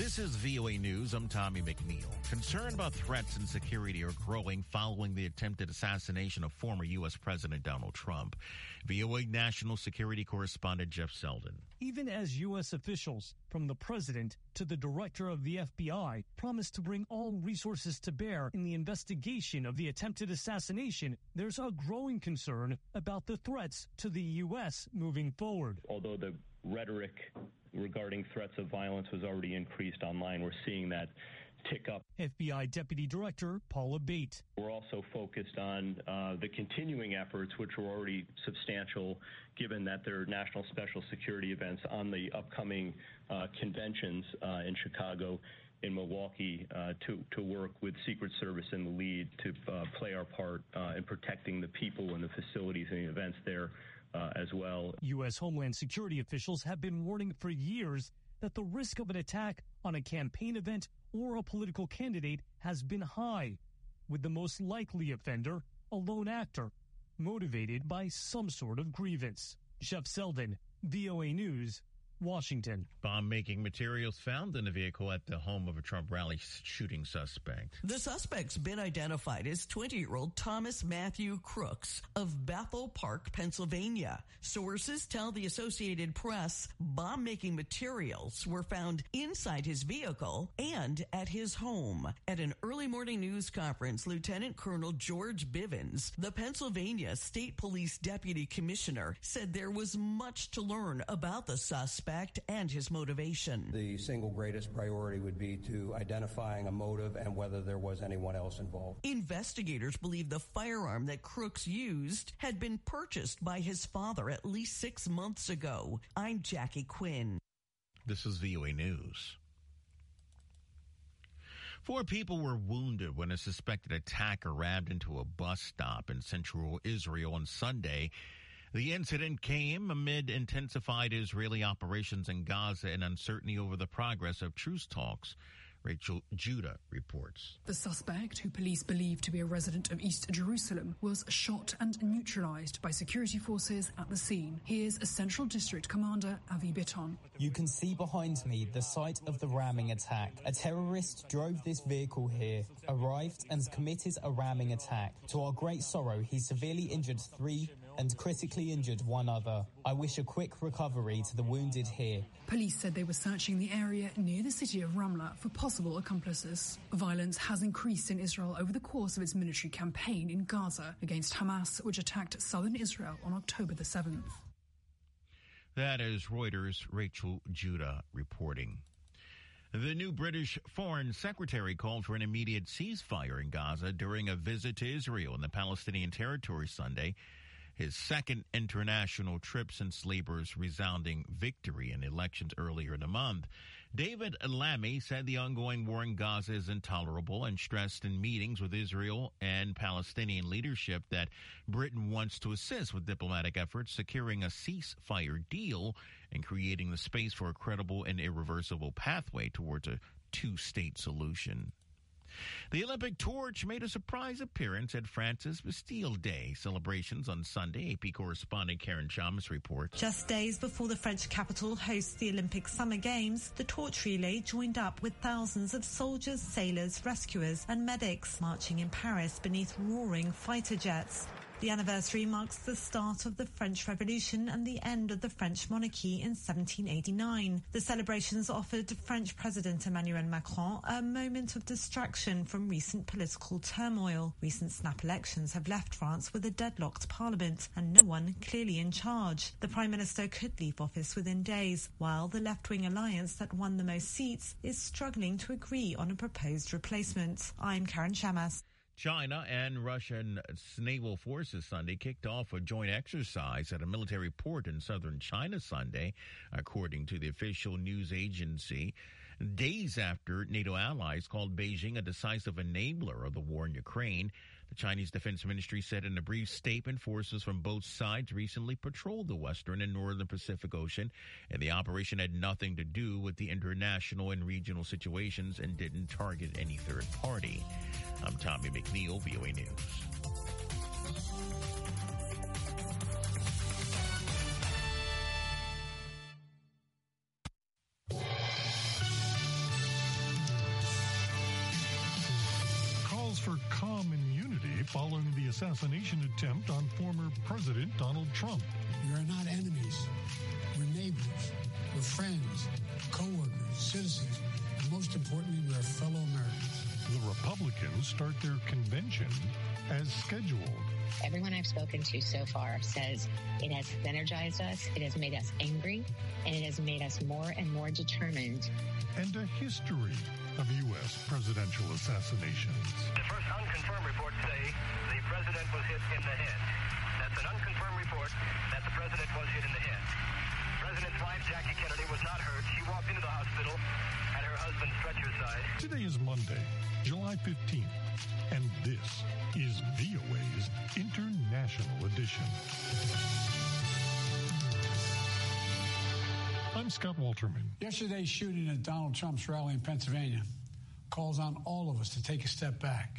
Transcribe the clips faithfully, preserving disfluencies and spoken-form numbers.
This is V O A News. I'm Tommy McNeil. Concern about threats and security are growing following the attempted assassination of former U S. President Donald Trump. V O A national security correspondent Jeff Selden. Even as U S officials, from the president to the director of the F B I, promised to bring all resources to bear in the investigation of the attempted assassination, there's a growing concern about the threats to the U S moving forward. Although the rhetoric regarding threats of violence was already increased online, we're seeing that tick up. F B I Deputy Director Paula Bate. We're also focused on uh, the continuing efforts, which were already substantial, given that there are national special security events on the upcoming uh, conventions uh, in Chicago, in Milwaukee, uh, to, to work with Secret Service in the lead to uh, play our part uh, in protecting the people and the facilities and the events there uh, as well. U S. Homeland Security officials have been warning for years that the risk of an attack on a campaign event or a political candidate has been high, with the most likely offender a lone actor, motivated by some sort of grievance. Jeff Selden, V O A News, Washington. Bomb-making materials found in a vehicle at the home of a Trump rally shooting suspect. The suspect's been identified as twenty-year-old Thomas Matthew Crooks of Bethel Park, Pennsylvania. Sources tell the Associated Press bomb-making materials were found inside his vehicle and at his home. At an early morning news conference, Lieutenant Colonel George Bivens, the Pennsylvania State Police Deputy Commissioner, said there was much to learn about the suspect and his motivation. The single greatest priority would be to identifying a motive and whether there was anyone else involved. Investigators believe the firearm that Crooks used had been purchased by his father at least six months ago. I'm Jackie Quinn. This is V O A News. Four people were wounded when a suspected attacker rammed into a bus stop in central Israel on Sunday. The incident came amid intensified Israeli operations in Gaza and uncertainty over the progress of truce talks. Rachel Judah reports. The suspect, who police believe to be a resident of East Jerusalem, was shot and neutralized by security forces at the scene. Here's a Central District Commander, Avi Bitton. You can see behind me the site of the ramming attack. A terrorist drove this vehicle here, arrived and committed a ramming attack. To our great sorrow, he severely injured three and critically injured one other. I wish a quick recovery to the wounded here. Police said they were searching the area near the city of Ramla for possible accomplices. Violence has increased in Israel over the course of its military campaign in Gaza against Hamas, which attacked southern Israel on October the seventh. That is Reuters' Rachel Judah reporting. The new British Foreign Secretary called for an immediate ceasefire in Gaza during a visit to Israel and the Palestinian territory Sunday. His second international trip since Labour's resounding victory in elections earlier in the month. David Lammy said the ongoing war in Gaza is intolerable and stressed in meetings with Israel and Palestinian leadership that Britain wants to assist with diplomatic efforts, securing a ceasefire deal and creating the space for a credible and irreversible pathway towards a two-state solution. The Olympic torch made a surprise appearance at France's Bastille Day celebrations on Sunday. A P correspondent Karen Chalmers reports. Just days before the French capital hosts the Olympic Summer Games, the torch relay joined up with thousands of soldiers, sailors, rescuers and medics marching in Paris beneath roaring fighter jets. The anniversary marks the start of the French Revolution and the end of the French monarchy in seventeen eighty-nine. The celebrations offered French President Emmanuel Macron a moment of distraction from recent political turmoil. Recent snap elections have left France with a deadlocked parliament and no one clearly in charge. The Prime Minister could leave office within days, while the left-wing alliance that won the most seats is struggling to agree on a proposed replacement. I'm Karen Shamas. China and Russian naval forces Sunday kicked off a joint exercise at a military port in southern China Sunday, according to the official news agency, days after NATO allies called Beijing a decisive enabler of the war in Ukraine. The Chinese Defense Ministry said in a brief statement forces from both sides recently patrolled the western and northern Pacific Ocean, and the operation had nothing to do with the international and regional situations and didn't target any third party. I'm Tommy McNeil, V O A News. assassination attempt on former President Donald Trump. We are not enemies. We're neighbors. We're friends, co-workers, citizens, and most importantly, we're fellow Americans. The Republicans start their convention as scheduled. Everyone I've spoken to so far says it has energized us, it has made us angry, and it has made us more and more determined. And a history of U S presidential assassinations. The first unconfirmed reports say the president was hit in the head. That's an unconfirmed report that the president was hit in the head. The president's wife, Jackie Kennedy, was not hurt. She walked into the hospital at her husband's stretcher side. Today is Monday, July fifteenth, and this is V O A's International Edition. I'm Scott Walterman. Yesterday's shooting at Donald Trump's rally in Pennsylvania calls on all of us to take a step back,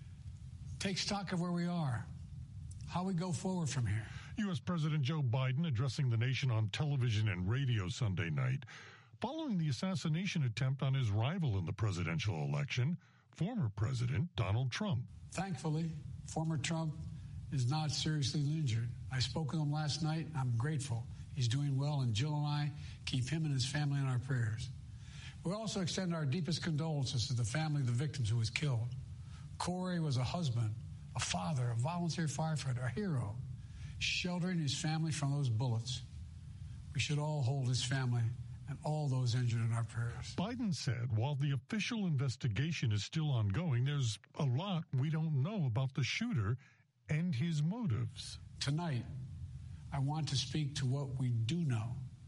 take stock of where we are, how we go forward from here. U S. President Joe Biden addressing the nation on television and radio Sunday night, following the assassination attempt on his rival in the presidential election, former President Donald Trump. Thankfully, former Trump is not seriously injured. I spoke with him last night. I'm grateful. He's doing well, and Jill and I keep him and his family in our prayers. We also extend our deepest condolences to the family of the victims who was killed. Corey was a husband, a father, a volunteer firefighter, a hero, sheltering his family from those bullets. We should all hold his family and all those injured in our prayers. Biden said while the official investigation is still ongoing, there's a lot we don't know about the shooter and his motives. Tonight, I want to speak to what we do know.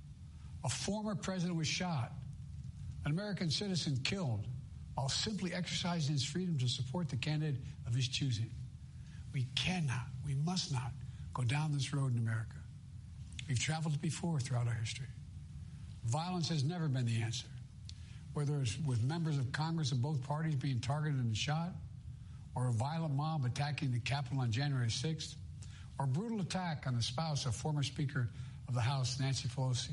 A former president was shot, an American citizen killed, while simply exercising his freedom to support the candidate of his choosing. We cannot, we must not go down this road in America. We've traveled before throughout our history. Violence has never been the answer, whether it's with members of Congress of both parties being targeted and shot, or a violent mob attacking the Capitol on January sixth, or a brutal attack on the spouse of former Speaker of the House, Nancy Pelosi,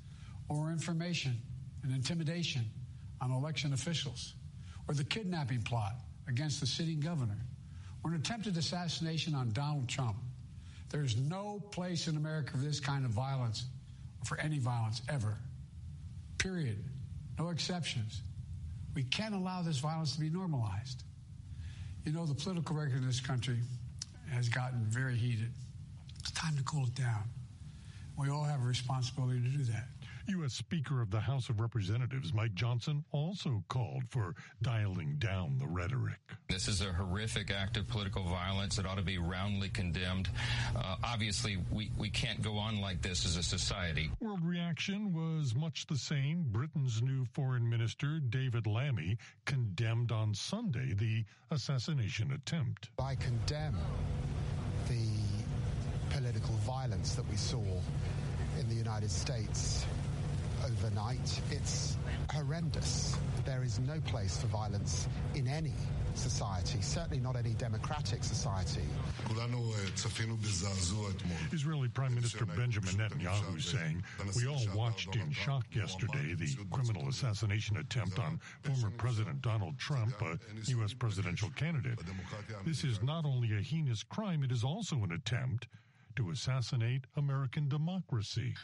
or information and intimidation on election officials, or the kidnapping plot against the sitting governor, or an attempted assassination on Donald Trump. There's no place in America for this kind of violence, or for any violence ever. Period. No exceptions. We can't allow this violence to be normalized. You know, the political record in this country has gotten very heated. It's time to cool it down. We all have a responsibility to do that. U S. Speaker of the House of Representatives Mike Johnson also called for dialing down the rhetoric. This is a horrific act of political violence. It ought to be roundly condemned. Uh, obviously, we, we can't go on like this as a society. World reaction was much the same. Britain's new foreign minister, David Lammy, condemned on Sunday the assassination attempt. I condemn the political violence that we saw in the United States overnight. It's horrendous. There is no place for violence in any society, certainly not any democratic society. Israeli Prime Minister Benjamin Netanyahu saying, "We all watched in shock yesterday the criminal assassination attempt on former President Donald Trump, a U S presidential candidate. This is not only a heinous crime, it is also an attempt to assassinate American democracy."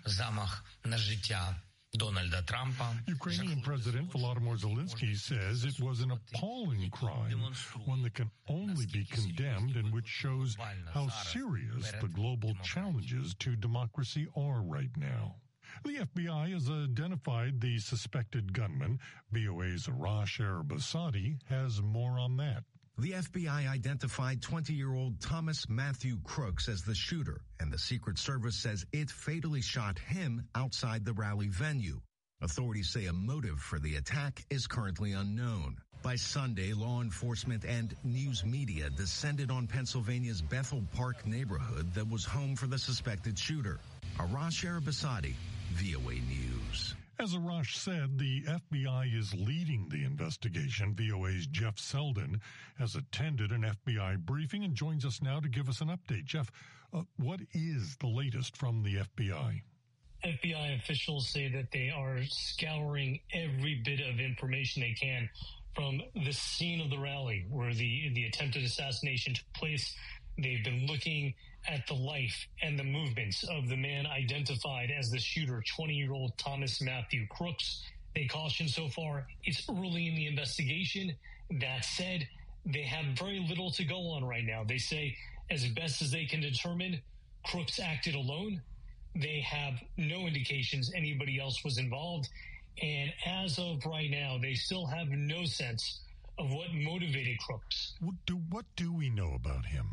Ukrainian President Volodymyr Zelensky says it was an appalling crime, one that can only be condemned and which shows how serious the global challenges to democracy are right now. The F B I has identified the suspected gunman. V O A's Arash Arabasadi has more on that. The F B I identified twenty-year-old Thomas Matthew Crooks as the shooter, and the Secret Service says it fatally shot him outside the rally venue. Authorities say a motive for the attack is currently unknown. By Sunday, law enforcement and news media descended on Pennsylvania's Bethel Park neighborhood that was home for the suspected shooter. Arash Arabasadi, V O A News. As Arash said, the F B I is leading the investigation. V O A's Jeff Selden has attended an F B I briefing and joins us now to give us an update. Jeff, uh, what is the latest from the F B I? F B I officials say that they are scouring every bit of information they can from the scene of the rally where the, the attempted assassination took place. They've been looking at the life and the movements of the man identified as the shooter, twenty-year-old Thomas Matthew Crooks. They caution so far it's early in the investigation. That said, they have very little to go on right now. They say, as best as they can determine, Crooks acted alone. They have no indications anybody else was involved. And as of right now, they still have no sense of what motivated Crooks. What do, what do we know about him?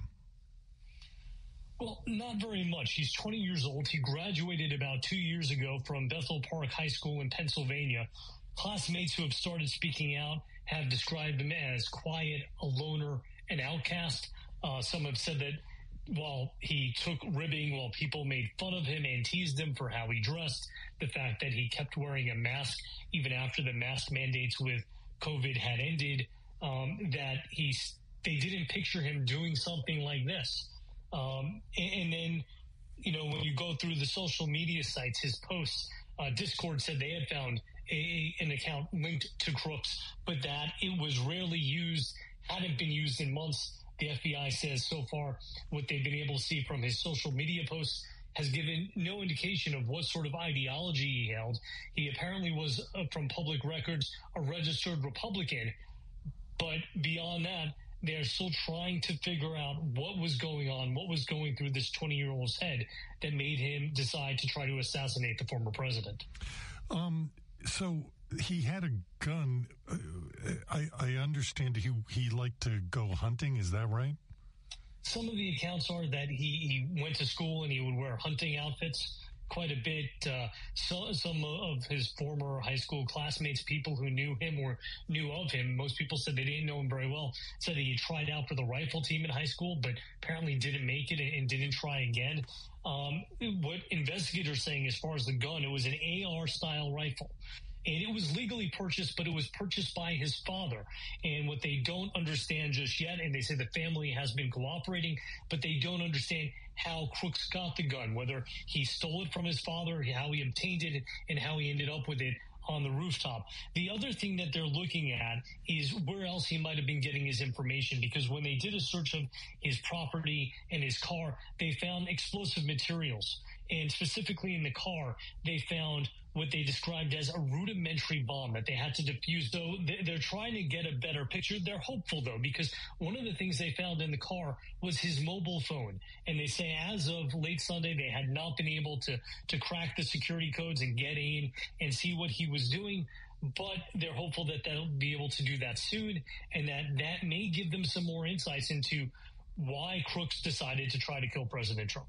Well, not very much. He's twenty years old. He graduated about two years ago from Bethel Park High School in Pennsylvania. Classmates who have started speaking out have described him as quiet, a loner, an outcast. Uh, some have said that while he took ribbing, while people made fun of him and teased him for how he dressed, the fact that he kept wearing a mask even after the mask mandates with COVID had ended, um, that he, they didn't picture him doing something like this. Um, and, and then, you know, when you go through the social media sites, his posts, uh, Discord said they had found a, an account linked to Crooks, but that it was rarely used, hadn't been used in months. The F B I says so far what they've been able to see from his social media posts has given no indication of what sort of ideology he held. He apparently was, uh, from public records, a registered Republican, but beyond that, they're still trying to figure out what was going on, what was going through this twenty-year-old's head that made him decide to try to assassinate the former president. Um, so he had a gun. Uh, I, I understand he, he liked to go hunting. Is that right? Some of the accounts are that he, he went to school and he would wear hunting outfits quite a bit. Uh, so, some of his former high school classmates, people who knew him or knew of him, most people said they didn't know him very well, said that he tried out for the rifle team in high school, but apparently didn't make it and, and didn't try again. Um, what investigators are saying as far as the gun, it was an A R-style rifle. And it was legally purchased, but it was purchased by his father. And what they don't understand just yet, and they say the family has been cooperating, but they don't understand how Crooks got the gun, whether he stole it from his father, how he obtained it, and how he ended up with it on the rooftop. The other thing that they're looking at is where else he might have been getting his information, because when they did a search of his property and his car, they found explosive materials. And specifically in the car, they found what they described as a rudimentary bomb that they had to defuse. So they're trying to get a better picture. They're hopeful, though, because one of the things they found in the car was his mobile phone. And they say as of late Sunday, they had not been able to, to crack the security codes and get in and see what he was doing. But they're hopeful that they'll be able to do that soon, and that that may give them some more insights into why Crooks decided to try to kill President Trump.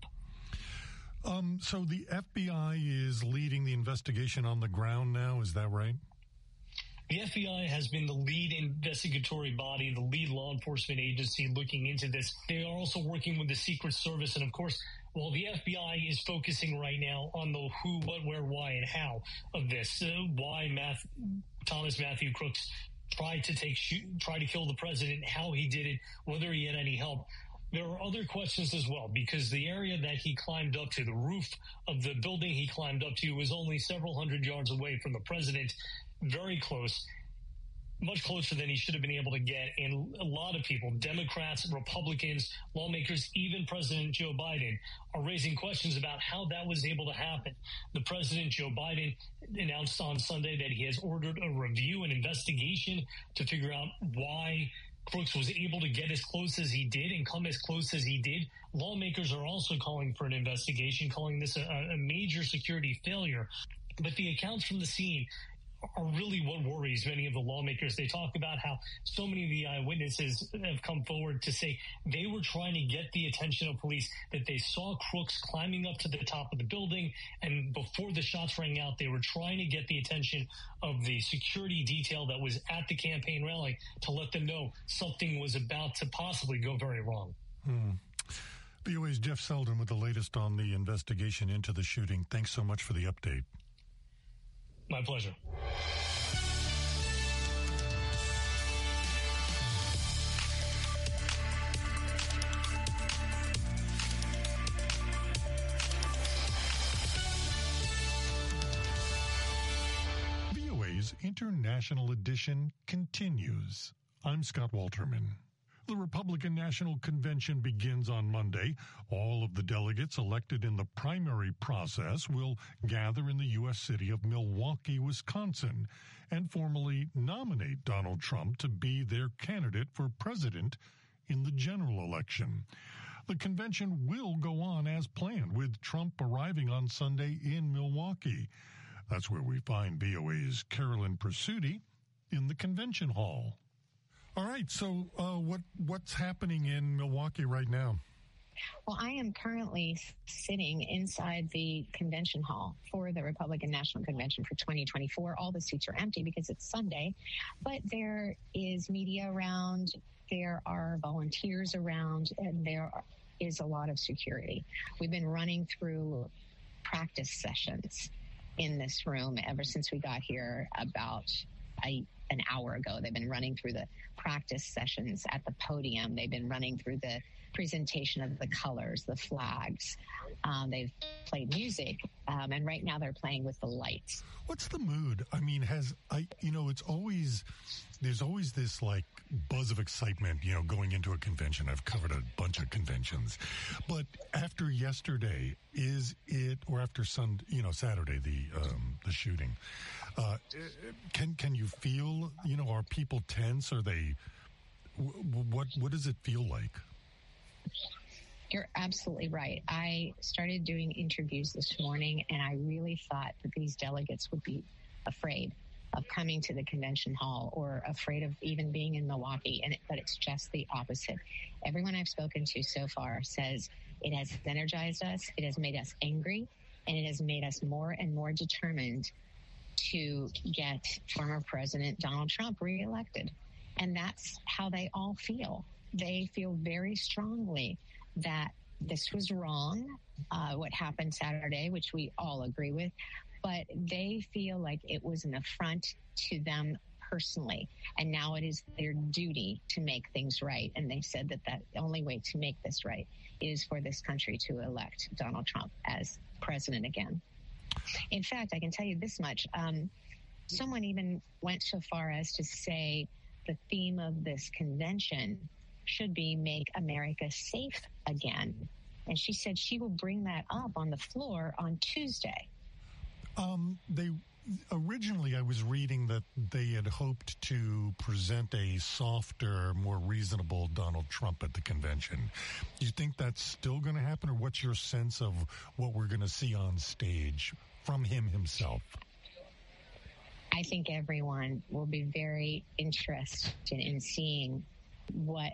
Um, so the F B I is leading the investigation on the ground now, is that right? The F B I has been the lead investigatory body, the lead law enforcement agency looking into this. They are also working with the Secret Service. And of course, while the F B I is focusing right now on the who, what, where, why, and how of this, uh, why Math, Thomas Matthew Crooks tried to take, shoot, try to kill the president, how he did it, whether he had any help. There are other questions as well, because the area that he climbed up to, the roof of the building he climbed up to, was only several hundred yards away from the president, very close, much closer than he should have been able to get. And a lot of people, Democrats, Republicans, lawmakers, even President Joe Biden, are raising questions about how that was able to happen. The President, Joe Biden, announced on Sunday that he has ordered a review, an investigation to figure out why Crooks was able to get as close as he did and come as close as he did. Lawmakers are also calling for an investigation, calling this a, a major security failure. But the accounts from the scene are really what worries many of the lawmakers. They talk about how so many of the eyewitnesses have come forward to say they were trying to get the attention of police, that they saw Crooks climbing up to the top of the building, and before the shots rang out, they were trying to get the attention of the security detail that was at the campaign rally to let them know something was about to possibly go very wrong. Hmm. V O A's Jeff Selden with the latest on the investigation into the shooting. Thanks so much for the update. My pleasure. V O A's International Edition continues. I'm Scott Walterman. The Republican National Convention begins on Monday. All of the delegates elected in the primary process will gather in the U S city of Milwaukee, Wisconsin, and formally nominate Donald Trump to be their candidate for president in the general election. The convention will go on as planned, with Trump arriving on Sunday in Milwaukee. That's where we find V O A's Carolyn Presutti in the convention hall. All right, so uh, what what's happening in Milwaukee right now? Well, I am currently sitting inside the convention hall for the Republican National Convention for twenty twenty-four. All the seats are empty because it's Sunday, but there is media around, there are volunteers around, and there is a lot of security. We've been running through practice sessions in this room ever since we got here about a an hour ago. They've been running through the practice sessions at the podium. They've been running through the presentation of the colors, the flags. Um, they've played music, um, and right now they're playing with the lights. What's the mood? I mean, has I, you know, it's always, there's always this like buzz of excitement, you know, going into a convention. I've covered a bunch of conventions, but after yesterday, is it, or after Sun, you know, Saturday, the, um, the shooting, uh, can, can you feel, you know, are people tense? Are they, what, what does it feel like? You're absolutely right. I started doing interviews this morning, and I really thought that these delegates would be afraid of coming to the convention hall or afraid of even being in Milwaukee, and it, but it's just the opposite. Everyone I've spoken to so far says it has energized us, it has made us angry, and it has made us more and more determined to get former President Donald Trump reelected. And that's how they all feel. They feel very strongly that this was wrong, uh, what happened Saturday, which we all agree with, but they feel like it was an affront to them personally, and now it is their duty to make things right. And they said that, that the only way to make this right is for this country to elect Donald Trump as president again. In fact, I can tell you this much. Um, someone even went so far as to say the theme of this convention should be Make America Safe Again. And she said she will bring that up on the floor on Tuesday. Um, they originally, I was reading that they had hoped to present a softer, more reasonable Donald Trump at the convention. Do you think that's still going to happen, or what's your sense of what we're going to see on stage from him himself? I think everyone will be very interested in seeing what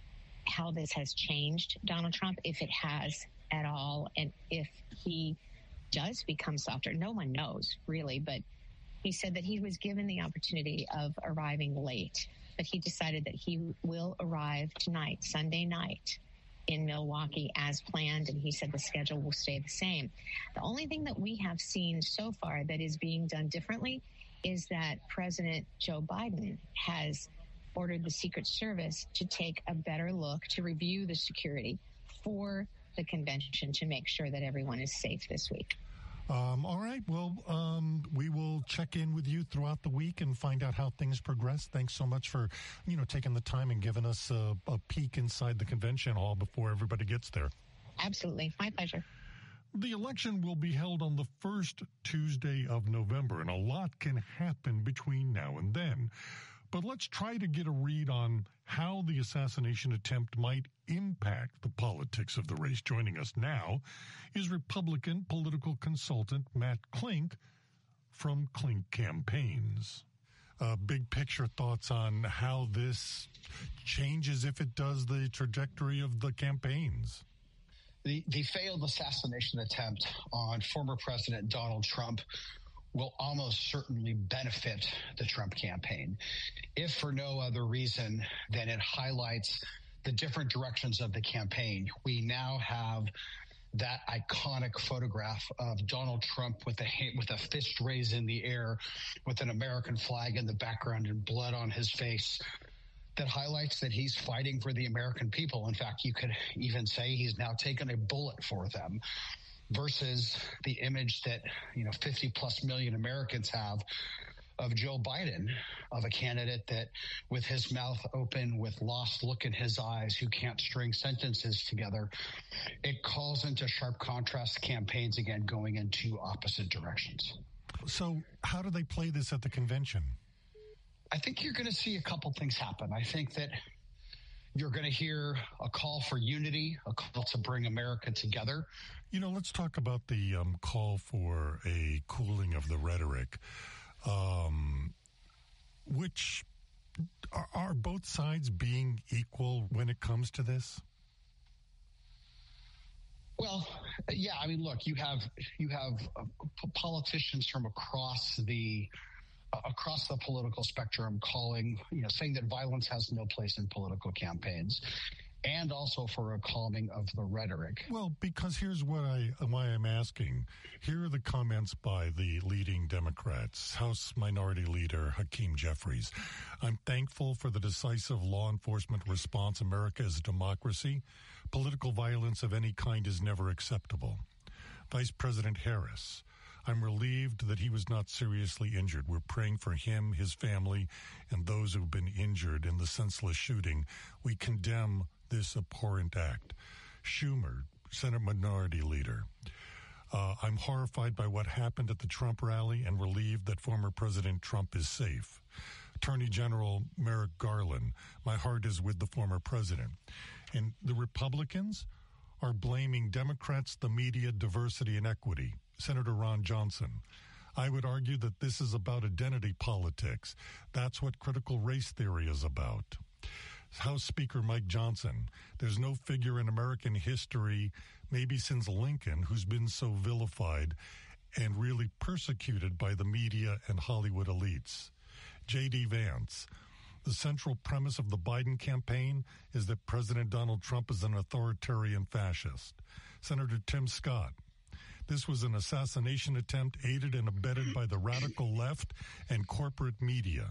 how this has changed Donald Trump, if it has at all, and if he does become softer. No one knows, really, but he said that he was given the opportunity of arriving late, but he decided that he will arrive tonight, Sunday night, in Milwaukee as planned, and he said the schedule will stay the same. The only thing that we have seen so far that is being done differently is that President Joe Biden has ordered the Secret Service to take a better look, to review the security for the convention to make sure that everyone is safe this week. Um, all right. Well, um, we will check in with you throughout the week and find out how things progress. Thanks so much for, you know, taking the time and giving us a, a peek inside the convention hall before everybody gets there. Absolutely. My pleasure. The election will be held on the first Tuesday of November, and a lot can happen between now and then. But let's try to get a read on how the assassination attempt might impact the politics of the race. Joining us now is Republican political consultant Matt Klink from Klink Campaigns. Uh, big picture thoughts on how this changes, if it does, the trajectory of the campaigns. The, the failed assassination attempt on former President Donald Trump will almost certainly benefit the Trump campaign, if for no other reason than it highlights the different directions of the campaign. We now have that iconic photograph of Donald Trump with a with a fist raised in the air, with an American flag in the background and blood on his face, that highlights that he's fighting for the American people. In fact, you could even say he's now taken a bullet for them, versus the image that, you know, fifty plus million Americans have of Joe Biden, of a candidate that with his mouth open, with lost look in his eyes, who can't string sentences together, it calls into sharp contrast campaigns again going in two opposite directions. So how do they play this at the convention? I think you're going to see a couple things happen. I think that you're going to hear a call for unity, a call to bring America together. You know, let's talk about the um, call for a cooling of the rhetoric. Um, which are, are both sides being equal when it comes to this? Well, yeah. I mean, look, you have you have uh, politicians from across the uh, across the political spectrum calling, you know, saying that violence has no place in political campaigns, and also for a calming of the rhetoric. Well, because here's what I why I'm asking. Here are the comments by the leading Democrats. House Minority Leader Hakeem Jeffries. I'm thankful for the decisive law enforcement response. America is a democracy. Political violence of any kind is never acceptable. Vice President Harris. I'm relieved that he was not seriously injured. We're praying for him, his family, and those who've been injured in the senseless shooting. We condemn this abhorrent act. Schumer, Senate Minority Leader. Uh, I'm horrified by what happened at the Trump rally and relieved that former President Trump is safe. Attorney General Merrick Garland, my heart is with the former president. And the Republicans are blaming Democrats, the media, diversity, and equity. Senator Ron Johnson. I would argue that this is about identity politics. That's what critical race theory is about. House Speaker Mike Johnson. There's no figure in American history, maybe since Lincoln, who's been so vilified and really persecuted by the media and Hollywood elites. J D Vance. The central premise of the Biden campaign is that President Donald Trump is an authoritarian fascist. Senator Tim Scott. This was an assassination attempt aided and abetted by the radical left and corporate media.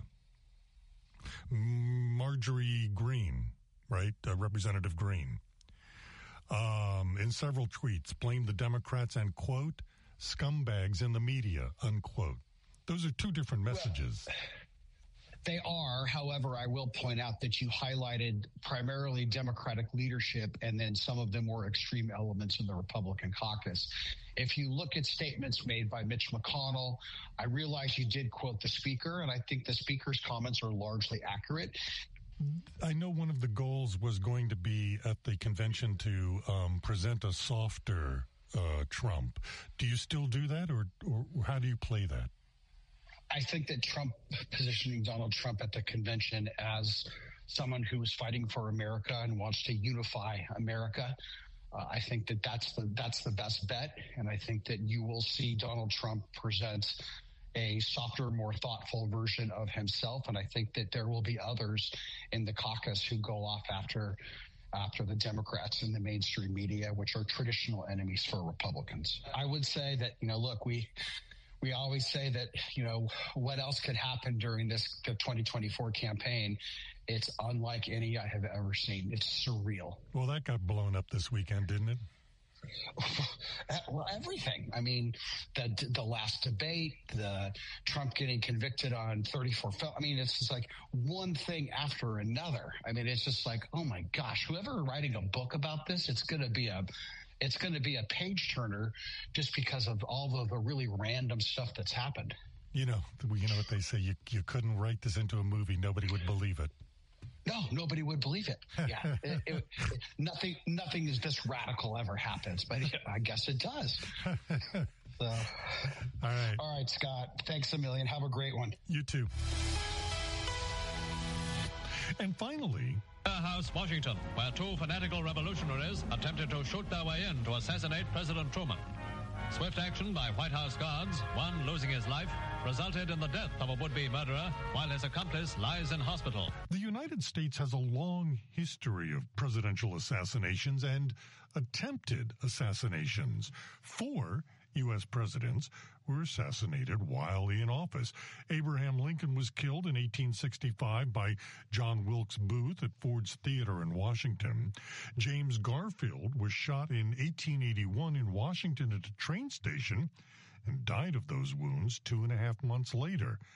Marjorie Greene, right? Uh, Representative Greene, um, in several tweets, blamed the Democrats and, quote, scumbags in the media, unquote. Those are two different messages. Well, they are. However, I will point out that you highlighted primarily Democratic leadership, and then some of the more extreme elements in the Republican caucus. If you look at statements made by Mitch McConnell, I realize you did quote the speaker, and I think the speaker's comments are largely accurate. I know one of the goals was going to be at the convention to um, present a softer uh, Trump. Do you still do that, or, or how do you play that? I think that Trump positioning Donald Trump at the convention as someone who is fighting for America and wants to unify America, uh, I think that that's the that's the best bet. And I think that you will see Donald Trump present a softer, more thoughtful version of himself. And I think that there will be others in the caucus who go off after after the Democrats in the mainstream media, which are traditional enemies for Republicans. I would say that, you know, look, we We always say that, you know, what else could happen during this the twenty twenty-four campaign? It's unlike any I have ever seen. It's surreal. Well, that got blown up this weekend, didn't it? Well, everything. I mean, the the last debate, the Trump getting convicted on thirty-four. Fel- I mean, it's just like one thing after another. I mean, it's just like, oh my gosh, whoever writing a book about this, it's going to be a It's going to be a page turner just because of all of the really random stuff that's happened. You know, you know what they say, you you couldn't write this into a movie. Nobody would believe it. No, nobody would believe it. Yeah. it, it, it, nothing, nothing is this radical ever happens, but I guess it does. So, all right. All right, Scott. Thanks a million. Have a great one. You too. And finally, House, Washington, where two fanatical revolutionaries attempted to shoot their way in to assassinate President Truman. Swift action by White House guards, one losing his life, resulted in the death of a would-be murderer while his accomplice lies in hospital. The United States has a long history of presidential assassinations and attempted assassinations. Four U S presidents were assassinated while in office. Abraham Lincoln was killed in eighteen sixty-five by John Wilkes Booth at Ford's Theater in Washington. James Garfield was shot in eighteen eighty-one in Washington at a train station and died of those wounds two and a half months later.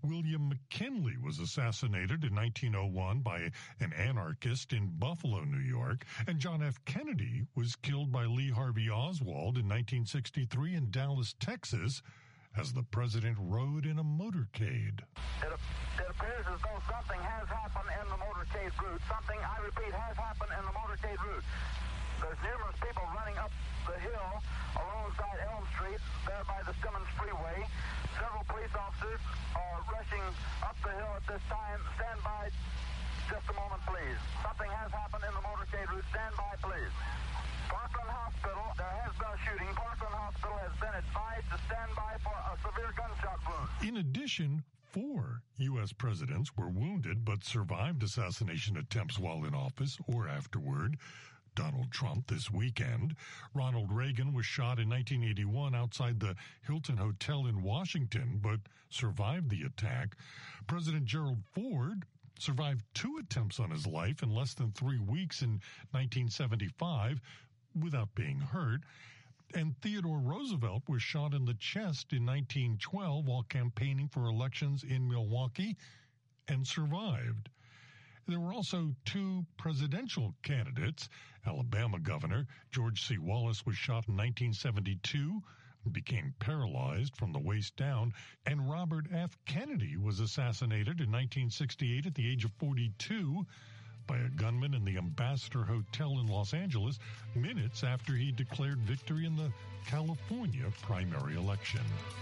William McKinley was assassinated in nineteen oh one by an anarchist in Buffalo, New York, and John F. Kennedy was killed by Lee Harvey Oswald in nineteen sixty-three in Dallas, Texas, as the president rode in a motorcade. It, it appears as though something has happened in the motorcade route. Something, I repeat, has happened in the motorcade route. There's numerous people running up the hill alongside Elm Street, there by the Simmons Freeway. Several police officers are rushing up the hill at this time. Stand by just a moment, please. Something has happened in the motorcade route. Stand by, please. Parkland Hospital, there has been a shooting. Parkland Hospital has been advised to stand by for a severe gunshot wound. In addition, four U S presidents were wounded but survived assassination attempts while in office or afterward. Donald Trump this weekend. Ronald Reagan was shot in nineteen eighty-one outside the Hilton Hotel in Washington, but survived the attack. President Gerald Ford survived two attempts on his life in less than three weeks in nineteen seventy-five without being hurt. And Theodore Roosevelt was shot in the chest in nineteen twelve while campaigning for elections in Milwaukee and survived. There were also two presidential candidates. Alabama Governor George C. Wallace was shot in nineteen seventy-two and became paralyzed from the waist down, and Robert F. Kennedy was assassinated in nineteen sixty-eight at the age of forty-two by a gunman in the Ambassador Hotel in Los Angeles minutes after he declared victory in the California primary election.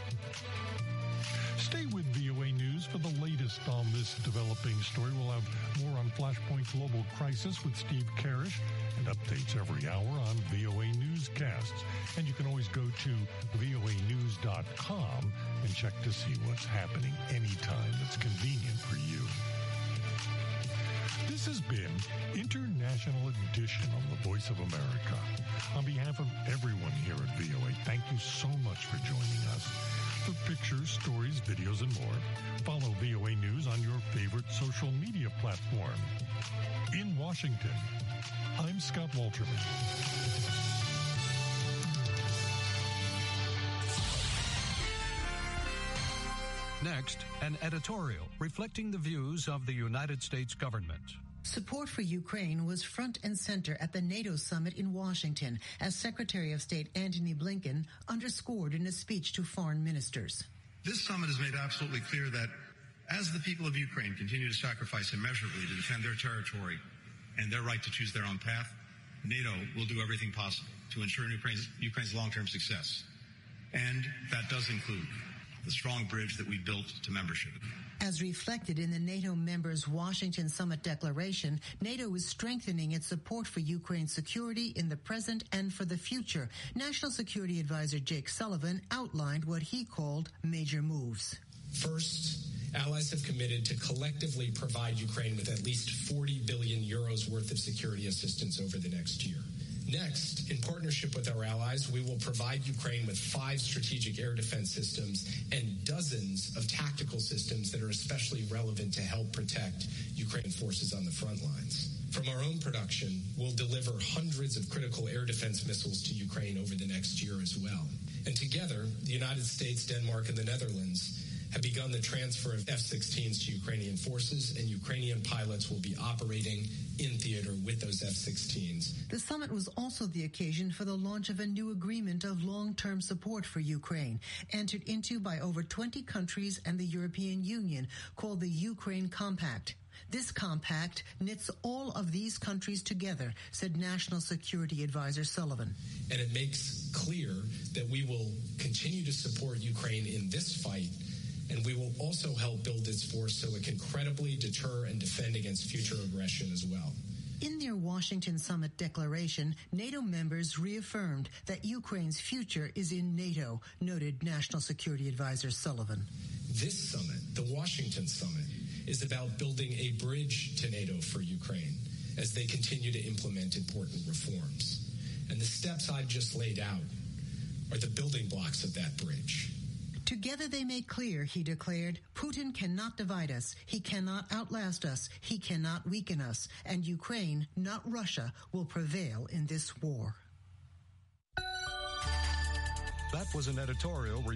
Stay with V O A News for the latest on this developing story. We'll have more on Flashpoint Global Crisis with Steve Karish and updates every hour on V O A Newscasts. And you can always go to V O A news dot com and check to see what's happening anytime that's convenient for you. This has been International Edition on the Voice of America. On behalf of everyone here at V O A, thank you so much for joining us. For pictures, stories, videos, and more, follow V O A News on your favorite social media platform. In Washington, I'm Scott Walterman. Next, an editorial reflecting the views of the United States government. Support for Ukraine was front and center at the NATO summit in Washington, as Secretary of State Antony Blinken underscored in a speech to foreign ministers. This summit has made absolutely clear that as the people of Ukraine continue to sacrifice immeasurably to defend their territory and their right to choose their own path, NATO will do everything possible to ensure Ukraine's, Ukraine's long-term success. And that does include the strong bridge that we built to membership. As reflected in the NATO members' Washington Summit Declaration, NATO is strengthening its support for Ukraine's security in the present and for the future. National Security Advisor Jake Sullivan outlined what he called major moves. First, allies have committed to collectively provide Ukraine with at least forty billion euros worth of security assistance over the next year. Next, in partnership with our allies, we will provide Ukraine with five strategic air defense systems and dozens of tactical systems that are especially relevant to help protect Ukraine forces on the front lines. From our own production, we'll deliver hundreds of critical air defense missiles to Ukraine over the next year as well. And together, the United States, Denmark, and the Netherlands have begun the transfer of F sixteens to Ukrainian forces, and Ukrainian pilots will be operating in theater with those F sixteens. The summit was also the occasion for the launch of a new agreement of long-term support for Ukraine, entered into by over twenty countries and the European Union, called the Ukraine Compact. This compact knits all of these countries together, said National Security Advisor Sullivan. And it makes clear that we will continue to support Ukraine in this fight, and we will also help build its force so it can credibly deter and defend against future aggression as well. In their Washington Summit declaration, NATO members reaffirmed that Ukraine's future is in NATO, noted National Security Advisor Sullivan. This summit, the Washington Summit, is about building a bridge to NATO for Ukraine as they continue to implement important reforms. And the steps I've just laid out are the building blocks of that bridge. Together they make clear, he declared, Putin cannot divide us, he cannot outlast us, he cannot weaken us, and Ukraine, not Russia, will prevail in this war. That was an editorial